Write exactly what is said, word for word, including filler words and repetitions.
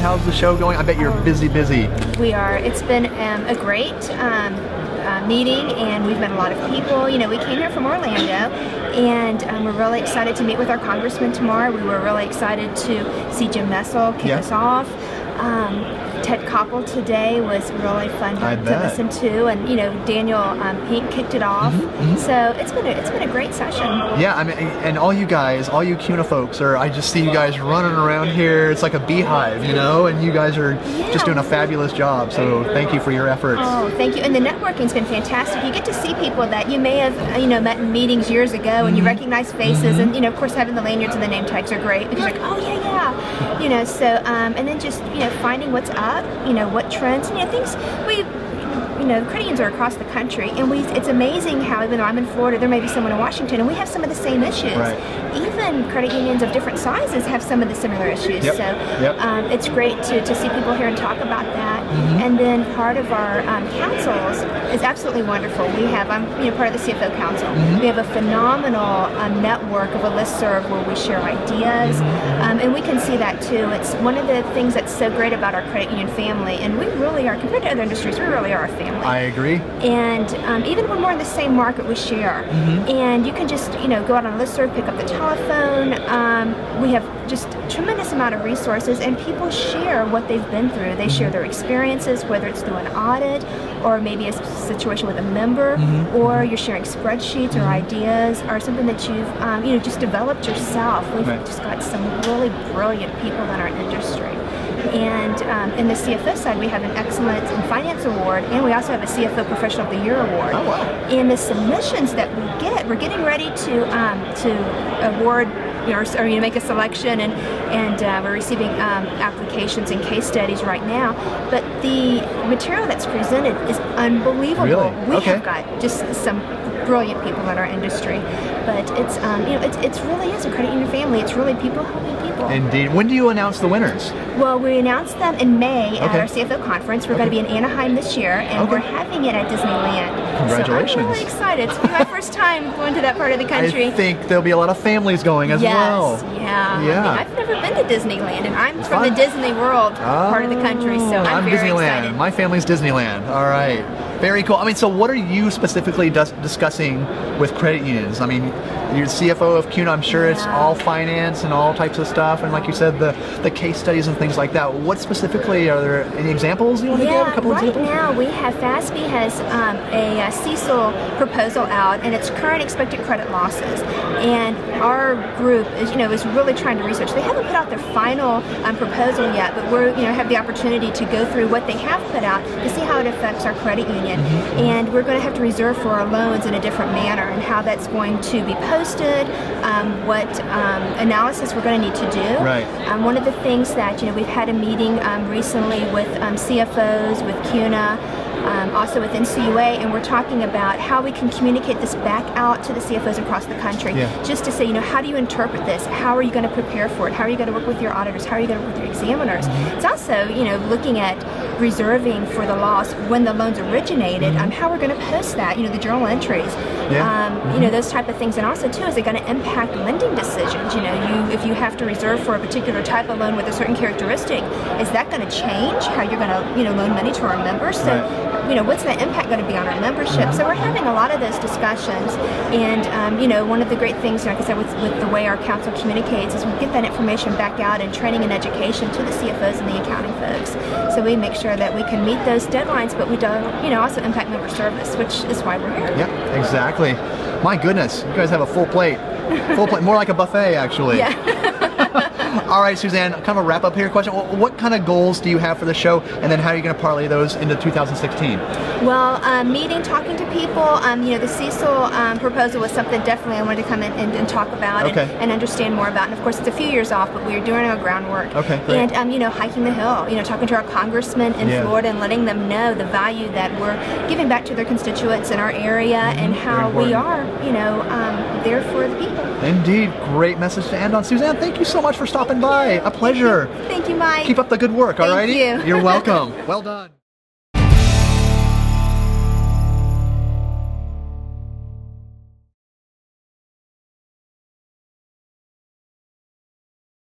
How's the show going? I bet you're busy, busy. We are. It's been um, a great um, uh, meeting, and we've met a lot of people. You know, we came here from Orlando, and um, we're really excited to meet with our congressman tomorrow. We were really excited to see Jim Nessel kick yeah. us off. Um, Ted Koppel today was really fun to, to listen to, and you know Daniel um, Pink kicked it off. Mm-hmm, mm-hmm. So it's been a, it's been a great session. Yeah, I mean, and all you guys, all you CUNA folks, are I just see you guys running around here. It's like a beehive, you know, and you guys are yeah. just doing a fabulous job. So thank you for your efforts. Oh, thank you. And the networking's been fantastic. You get to see people that you may have you know met in meetings years ago, and mm-hmm. you recognize faces, mm-hmm. and you know of course having the lanyards and the name tags are great because you're like, oh yeah, yeah, you know. So um, and then just you know finding what's up, you know what trends, you know, things we, you know, credit unions are across the country, and we, it's amazing how even though I'm in Florida, there may be someone in Washington, and we have some of the same issues. Right. Even credit unions of different sizes have some of the similar issues. Yep. So yep. Um, it's great to, to see people here and talk about that. Mm-hmm. And then part of our um, councils is absolutely wonderful. We have, I'm you know, part of the C F O Council. Mm-hmm. We have a phenomenal um, network of a listserv where we share ideas, mm-hmm. um, and we can see that too. It's one of the things that's so great about our credit union family, and we really are, compared to other industries, we really are a family. I agree. And um, even when we're in the same market, we share. Mm-hmm. And you can just, you know, go out on a listserv, pick up the telephone. Um, we have just a tremendous amount of resources, and people share what they've been through. They share their experiences, whether it's through an audit or maybe a situation with a member, mm-hmm. or you're sharing spreadsheets or ideas or something that you've, um, you know, just developed yourself. We've right. just got some really brilliant people in our industry. And um, in the C F O side, we have an Excellence in Finance Award, and we also have a C F O Professional of the Year Award. Oh, wow. And the submissions that we get, we're getting ready to um, to award, you know, or, or you know, make a selection, and and uh, we're receiving um, applications and case studies right now. But the material that's presented is unbelievable. Really? We okay. have got just some brilliant people in our industry, but it's um, you know it's it's really is a credit union family. It's really people helping people. Indeed. When do you announce the winners? Well, we announced them in May okay. at our C F O conference. We're okay. going to be in Anaheim this year, and okay. we're having it at Disneyland. Congratulations! So I'm really excited. It's my first time going to that part of the country. I think there'll be a lot of families going as yes, well. Yeah, yeah. I mean, I've never been to Disneyland, and I'm it's from fun. the Disney World oh, part of the country, so I'm, I'm very Disneyland. excited. My family's Disneyland. All right. Very cool. I mean, so what are you specifically dis discussing with credit unions? I mean, you're the C F O of CUNA. I'm sure yeah. it's all finance and all types of stuff, and like you said, the the case studies and things like that. What specifically are there? Any examples you want to yeah, give? A couple right examples? now we have FASB has um, a, a C E C L proposal out, and it's current expected credit losses. And our group is, you know, is really trying to research. They haven't put out their final um, proposal yet, but we're, you know, have the opportunity to go through what they have put out to see how it affects our credit union. Mm-hmm. And we're going to have to reserve for our loans in a different manner, and how that's going to be posted, um, what um, analysis we're going to need to do. Right. Um, one of the things that, you know, we've had a meeting um, recently with um, C F Os, with CUNA, Um, also with N C U A, and we're talking about how we can communicate this back out to the C F Os across the country, yeah. just to say, you know, how do you interpret this? How are you going to prepare for it? How are you going to work with your auditors? How are you going to work with your examiners? Mm-hmm. It's also, you know, looking at reserving for the loss when the loans originated, mm-hmm. um, how we're going to post that, you know, the journal entries, yeah. um, mm-hmm. you know, those type of things. And also, too, is it going to impact lending decisions? You know, you if you have to reserve for a particular type of loan with a certain characteristic, is that going to change how you're going to, you know, loan money to our members? So, right. you know, what's the impact going to be on our membership? So we're having a lot of those discussions, and um, you know, one of the great things, like I said, with, with the way our council communicates is we get that information back out in training and education to the C F Os and the accounting folks. So we make sure that we can meet those deadlines, but we don't, you know, also impact member service, which is why we're here. Yep, exactly. My goodness, you guys have a full plate. Full plate, more like a buffet, actually. Yeah. All right, Suzanne, kind of a wrap-up here question. What kind of goals do you have for the show, and then how are you going to parlay those into two thousand sixteen? Well, um, meeting, talking to people, um, you know, the C E C L um, proposal was something definitely I wanted to come in and, and talk about okay. and, and understand more about. And of course, it's a few years off, but we're doing our groundwork. Okay, great. And, um, you know, hiking the hill, you know, talking to our congressmen in yeah. Florida and letting them know the value that we're giving back to their constituents in our area, mm-hmm. and how we are, you know, um, there for the people. Indeed. Great message to end on. Suzanne, thank you so much for stopping by. A pleasure. Thank you, Thank you Mike. Keep up the good work, all righty? Thank you. You're welcome. Well done.